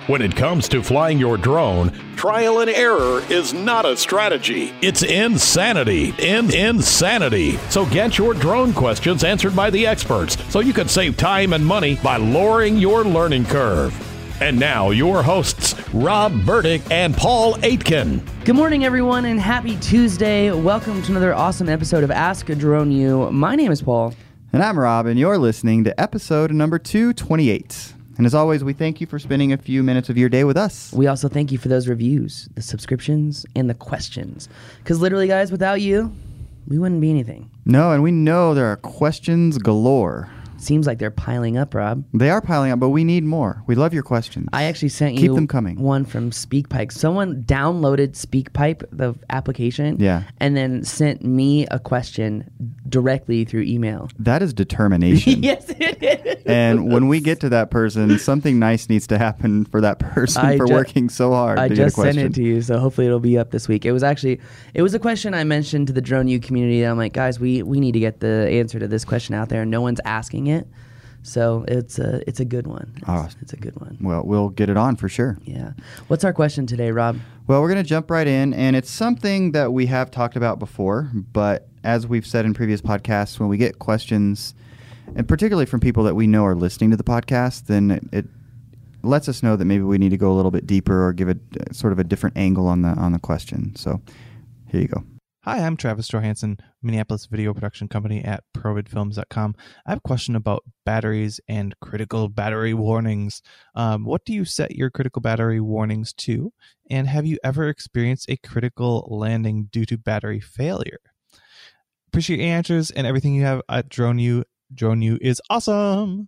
When it comes to flying your drone, trial and error is not a strategy. It's insanity. Insanity. So get your drone questions answered by the experts so you can save time and money by lowering your learning curve. And now, your hosts, Rob Burdick and Paul Aitken. Good morning, everyone, and happy Tuesday. Welcome to another awesome episode of Ask a Drone U. My name is Paul. And I'm Rob, and you're listening to episode number 228. And as always, we thank you for spending a few minutes of your day with us. We also thank you for those reviews, the subscriptions, and the questions. Because literally, guys, without you, we wouldn't be anything. No, and we know there are questions galore. Seems like they're piling up, Rob. They are piling up, but we need more. We love your questions. I actually sent Keep you them coming. one from SpeakPipe. Someone downloaded SpeakPipe, the application, and then sent me a question directly through email. That is determination. Yes, it is. And when we get to that person, something nice needs to happen for that person working so hard I to get a just question. sent it to you, so hopefully it'll be up this week. It was a question I mentioned to the Drone U community. I'm like, guys, we need to get the answer to this question out there. No one's asking it. So it's a good one. It's a good one. Well, we'll get it on for sure. Yeah. What's our question today, Rob? Well, we're going to jump right in, and it's something that we have talked about before, but as we've said in previous podcasts, when we get questions, and particularly from people that we know are listening to the podcast, then it lets us know that maybe we need to go a little bit deeper or give it sort of a different angle on the question. So here you go. Hi, I'm Travis Johansson, Minneapolis video production company at ProVidFilms.com. I have a question about batteries and critical battery warnings. What do you set your critical battery warnings to? And have you ever experienced a critical landing due to battery failure? Appreciate your answers and everything you have at Drone U. Drone U is awesome.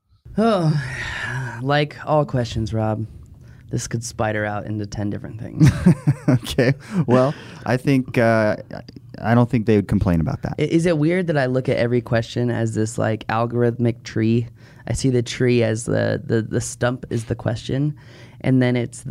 Oh, like all questions, Rob, this could spider out into 10 different things. Okay. Well, I think I don't think they would complain about that. Is it weird that I look at every question as this like algorithmic tree? I see the tree as the stump is the question, and then it's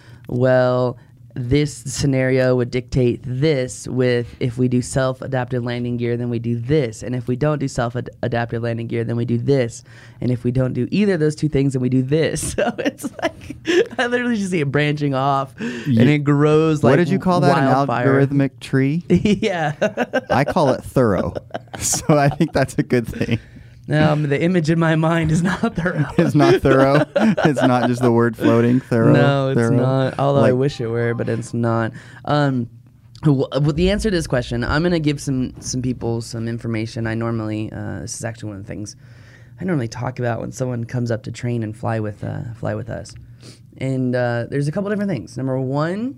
this scenario would dictate this with if we do self-adaptive landing gear, then we do this. And if we don't do self-adaptive landing gear, then we do this. And if we don't do either of those two things, then we do this. So it's like, I literally just see it branching off and it grows like what did you call that? wildfire. An algorithmic tree? Yeah. I call it thorough. So I think that's a good thing. The image in my mind is not thorough. It's not thorough. It's not just the word floating. Thorough. No, it's thorough. not. Although I wish it were, but it's not. With the answer to this question, I'm going to give some people some information. I normally, this is actually one of the things I normally talk about when someone comes up to train and fly with us. And there's a couple different things. Number one,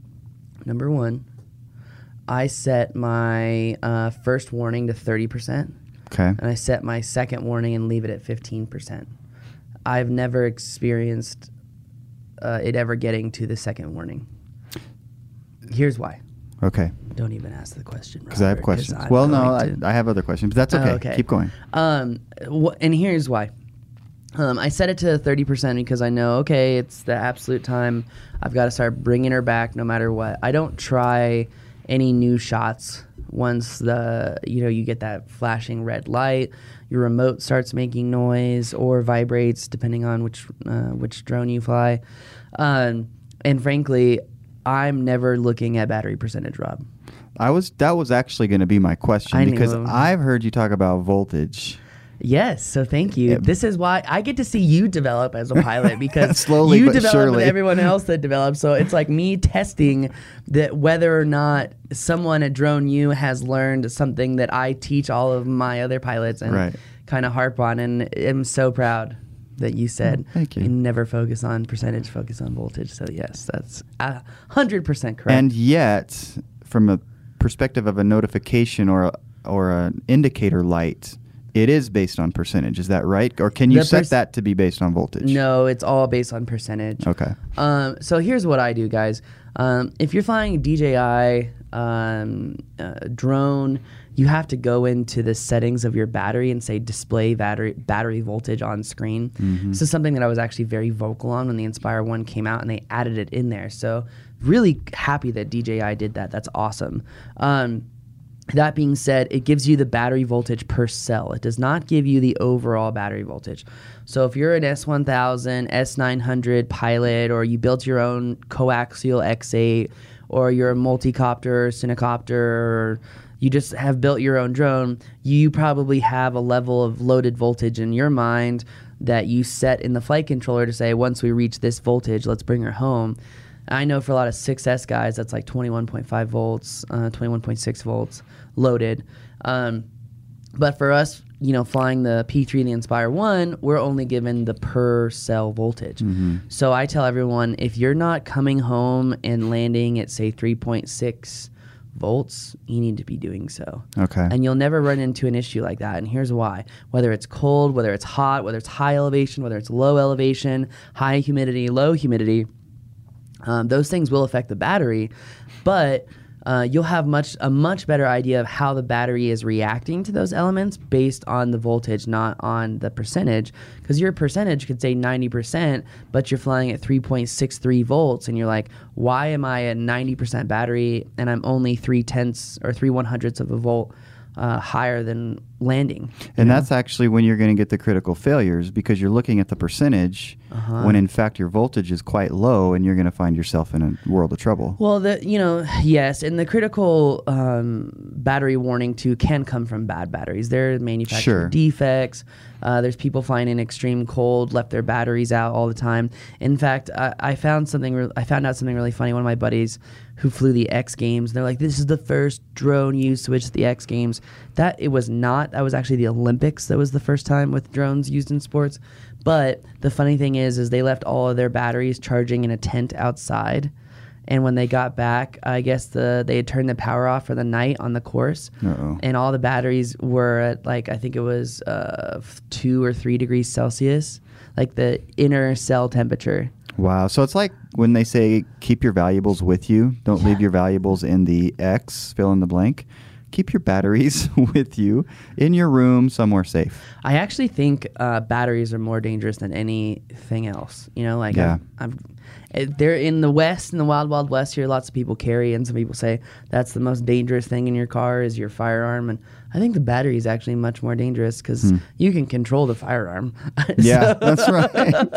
I set my first warning to 30%. Okay. And I set my second warning and leave it at 15%. I've never experienced it ever getting to the second warning. Here's why. Okay. Don't even ask the question, because I have questions. Well, no, I have other questions, but that's okay. Okay. Keep going. And here's why. I set it to 30% because I know, okay, it's the absolute time. I've got to start bringing her back no matter what. I don't try any new shots once you get that flashing red light, your remote starts making noise or vibrates depending on which drone you fly. And frankly, I'm never looking at battery percentage, Rob. That was actually going to be my question because I've heard you talk about voltage. Yes, so thank you. Yeah. This is why I get to see you develop as a pilot because slowly you but develop surely. and everyone else that develops. So it's like me testing that whether or not someone at Drone U has learned something that I teach all of my other pilots and kind of harp on. And I'm so proud that you said thank you. Never focus on percentage, focus on voltage. So yes, that's 100% correct. And yet, from a perspective of a notification or an indicator light, it is based on percentage. Is that right? Or can you set that to be based on voltage? No, it's all based on percentage. Okay. So here's what I do, guys. If you're flying DJI drone, you have to go into the settings of your battery and say display battery voltage on screen. Mm-hmm. This is something that I was actually very vocal on when the Inspire 1 came out, and they added it in there. So really happy that DJI did that. That's awesome. That being said, it gives you the battery voltage per cell. It does not give you the overall battery voltage. So if you're an S1000, S900 pilot, or you built your own coaxial X8, or you're a multicopter, cinecopter, or you just have built your own drone, you probably have a level of loaded voltage in your mind that you set in the flight controller to say, once we reach this voltage, let's bring her home. I know for a lot of 6S guys, that's like 21.5 volts, 21.6 volts loaded. But for us, flying the P3 and the Inspire 1, we're only given the per cell voltage. So I tell everyone, if you're not coming home and landing at, say, 3.6 volts, you need to be doing so. Okay. And you'll never run into an issue like that. And here's why. Whether it's cold, whether it's hot, whether it's high elevation, whether it's low elevation, high humidity, low humidity, those things will affect the battery, but you'll have a much better idea of how the battery is reacting to those elements based on the voltage, not on the percentage. Because your percentage could say 90%, but you're flying at 3.63 volts, and you're like, why am I at 90% battery and I'm only 3/10 or 3/100ths of a volt higher than landing? And that's actually when you're going to get the critical failures, because you're looking at the percentage when in fact your voltage is quite low, and you're going to find yourself in a world of trouble. Well, yes, and the critical battery warning too can come from bad batteries. There are manufacturing defects. There's people flying in extreme cold, left their batteries out all the time. In fact, I found out something really funny. One of my buddies who flew the X Games, they're like, "This is the first drone used to switch to the X Games." It was not. That was actually the Olympics. That was the first time with drones used in sports. But the funny thing is they left all of their batteries charging in a tent outside. And when they got back, I guess they had turned the power off for the night on the course. And all the batteries were at, I think it was 2 or 3 degrees Celsius, like the inner cell temperature. Wow. So it's like when they say keep your valuables with you, don't leave your valuables in the X, fill in the blank. Keep your batteries with you in your room somewhere safe. I actually think batteries are more dangerous than anything else. They're in the West, in the wild, wild West here, lots of people carry, and some people say that's the most dangerous thing in your car is your firearm. And I think the battery is actually much more dangerous because you can control the firearm. Yeah, that's right.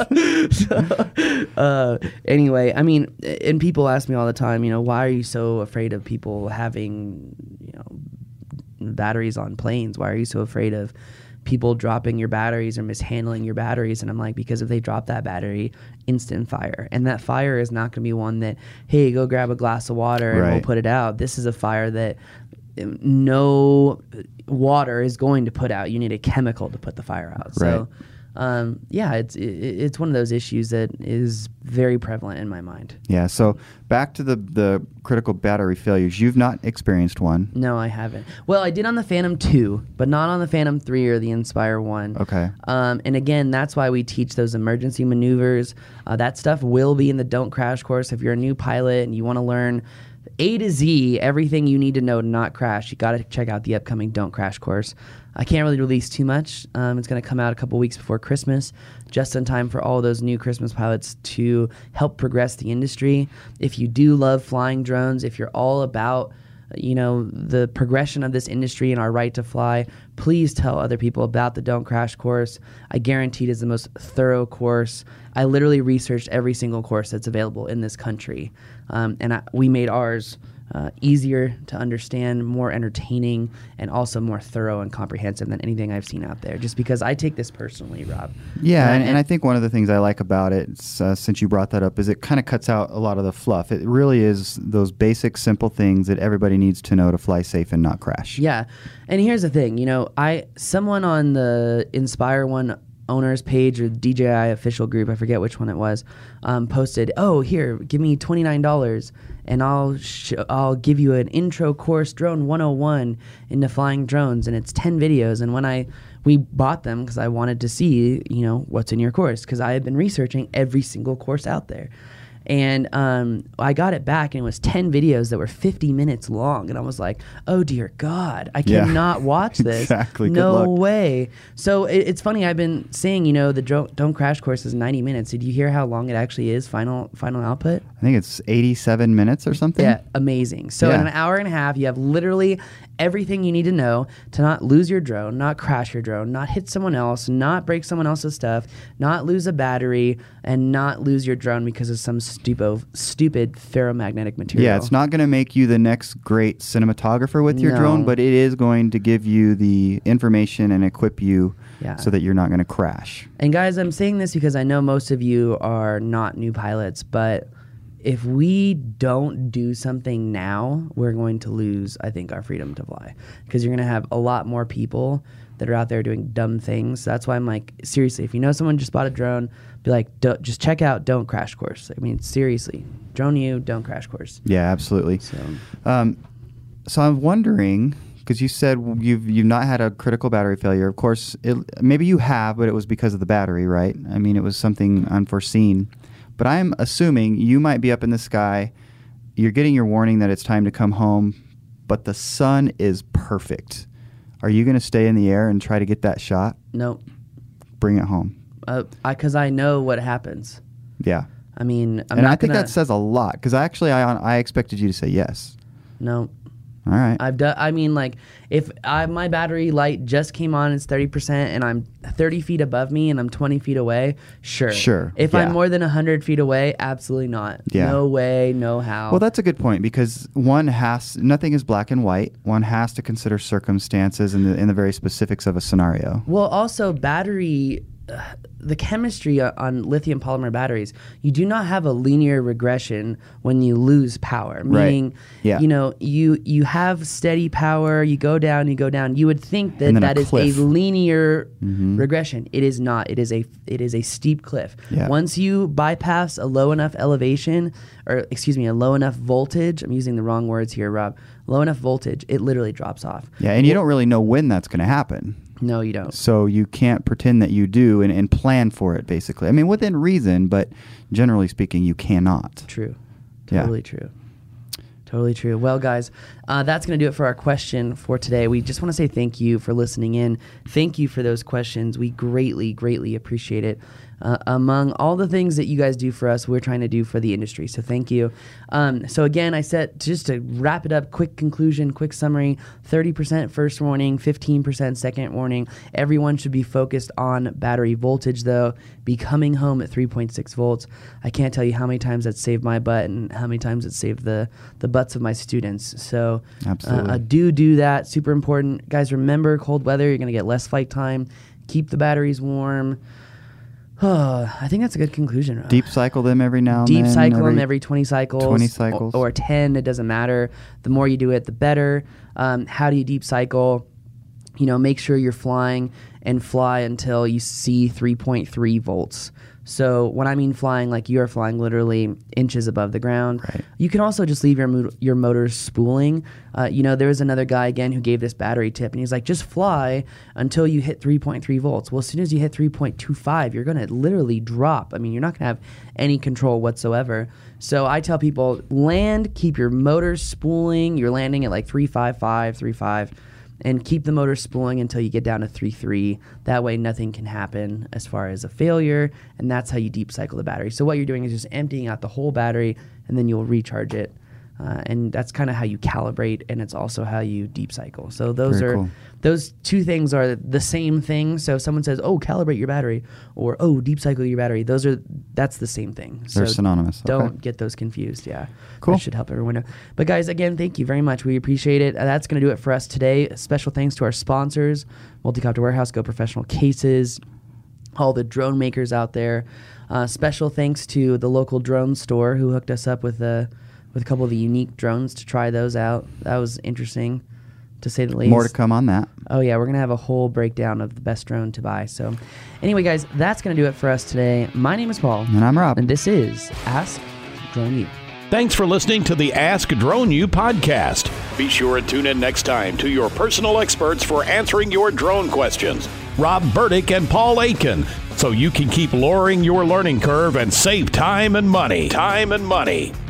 Anyway, I mean, and people ask me all the time, why are you so afraid of people having, batteries on planes? Why are you so afraid of people dropping your batteries or mishandling your batteries? And I'm like, because if they drop that battery, instant fire. And that fire is not going to be one that, hey, go grab a glass of water and we'll put it out. This is a fire that no water is going to put out. You need a chemical to put the fire out. So it's one of those issues that is very prevalent in my mind. Yeah. So back to the critical battery failures. You've not experienced one. No, I haven't. Well, I did on the Phantom 2, but not on the Phantom 3 or the Inspire 1. Okay. And again, that's why we teach those emergency maneuvers. That stuff will be in the Don't Crash course. If you're a new pilot and you want to learn A to Z, everything you need to know to not crash, you got to check out the upcoming Don't Crash course. I can't really release too much. It's going to come out a couple weeks before Christmas, just in time for all those new Christmas pilots to help progress the industry. If you do love flying drones, if you're all about the progression of this industry and our right to fly, please tell other people about the Don't Crash course. I guarantee it is the most thorough course. I literally researched every single course that's available in this country. We made ours easier to understand, more entertaining, and also more thorough and comprehensive than anything I've seen out there, just because I take this personally, Rob. Yeah, and I think one of the things I like about it, since you brought that up, is it kind of cuts out a lot of the fluff. It really is those basic, simple things that everybody needs to know to fly safe and not crash. Yeah, and here's the thing, someone on the Inspire 1 owners page or DJI official group, I forget which one it was, posted, "Oh, here, give me $29 and I'll give you an intro course, Drone 101 into flying drones," and it's 10 videos. And when we bought them because I wanted to see, what's in your course, because I had been researching every single course out there. And I got it back, and it was 10 videos that were 50 minutes long. And I was like, oh, dear God, I cannot watch this. Exactly. No way. So it's funny. I've been saying, the Don't Crash course is 90 minutes. Did you hear how long it actually is, final output? I think it's 87 minutes or something. Yeah, amazing. So in an hour and a half, you have literally everything you need to know to not lose your drone, not crash your drone, not hit someone else, not break someone else's stuff, not lose a battery, and not lose your drone because of some stupid ferromagnetic material. Yeah, it's not going to make you the next great cinematographer with your drone, but it is going to give you the information and equip you so that you're not going to crash. And guys, I'm saying this because I know most of you are not new pilots, but if we don't do something now, we're going to lose, I think, our freedom to fly, because you're going to have a lot more people that are out there doing dumb things. That's why I'm like, seriously, if you know someone just bought a drone, be like, just check out, don't crash course. I mean, seriously, drone you, don't crash course. Yeah, absolutely. So I'm wondering, because you said you've not had a critical battery failure. Of course, maybe you have, but it was because of the battery, right? I mean, it was something unforeseen. But I'm assuming you might be up in the sky, you're getting your warning that it's time to come home, but the sun is perfect. Are you going to stay in the air and try to get that shot? Nope. Bring it home. Because I know what happens. Yeah. I mean, I think that says a lot, because I expected you to say yes. No. All right. I've done. I mean, like, if my battery light just came on, it's 30%, and I'm 30 feet above me, and I'm 20 feet away. Sure. If I'm more than 100 feet away, absolutely not. Yeah. No way, no how. Well, that's a good point, because nothing is black and white. One has to consider circumstances and the very specifics of a scenario. Well, also battery. The chemistry on lithium polymer batteries, you do not have a linear regression when you lose power. Meaning, you have steady power, you go down. You would think that is a linear regression. It is not. It is a steep cliff. Yeah. Once you bypass a low enough elevation, a low enough voltage, I'm using the wrong words here, Rob, low enough voltage, it literally drops off. Yeah, and you don't really know when that's going to happen. No, you don't. So you can't pretend that you do and plan for it, basically. I mean, within reason, but generally speaking, you cannot. True. Totally true. Totally true. Well, guys, that's going to do it for our question for today. We just want to say thank you for listening in. Thank you for those questions. We greatly, greatly appreciate it. Among all the things that you guys do for us, we're trying to do for the industry. So thank you. So again, I said, just to wrap it up, quick conclusion, quick summary, 30% first warning, 15% second warning. Everyone should be focused on battery voltage, though. Be coming home at 3.6 volts. I can't tell you how many times that saved my butt and how many times it saved the butts of my students. So absolutely. Do that. Super important. Guys, remember, cold weather, you're going to get less flight time. Keep the batteries warm. I think that's a good conclusion. Rob. Deep cycle them every now and then. Deep cycle them every 20 cycles. 20 cycles. Or 10, it doesn't matter. The more you do it, the better. How do you deep cycle? Make sure you're flying and fly until you see 3.3 volts. So when I mean flying, like you are flying literally inches above the ground. Right. You can also just leave your motors spooling. There was another guy, again, who gave this battery tip, and he's like, just fly until you hit 3.3 volts. Well, as soon as you hit 3.25, you're going to literally drop. I mean, you're not going to have any control whatsoever. So I tell people, land, keep your motors spooling. You're landing at like 3.55, 3.5. And keep the motor spooling until you get down to 3.3. That way nothing can happen as far as a failure, and that's how you deep cycle the battery. So what you're doing is just emptying out the whole battery, and then you'll recharge it. And that's kind of how you calibrate, and it's also how you deep cycle. So those two things are the same thing. So if someone says, "Oh, calibrate your battery," or "Oh, deep cycle your battery," that's the same thing. They're synonymous. Don't get those confused. Yeah, cool. That should help everyone know. But guys, again, thank you very much. We appreciate it. That's going to do it for us today. Special thanks to our sponsors: Multicopter Warehouse, Go Professional Cases, all the drone makers out there. Special thanks to the local drone store who hooked us up with a couple of the unique drones to try those out. That was interesting, to say the least. More to come on that. Oh, yeah. We're going to have a whole breakdown of the best drone to buy. So anyway, guys, that's going to do it for us today. My name is Paul. And I'm Rob. And this is Ask Drone U. Thanks for listening to the Ask Drone U podcast. Be sure to tune in next time to your personal experts for answering your drone questions, Rob Burdick and Paul Aitken, so you can keep lowering your learning curve and save time and money.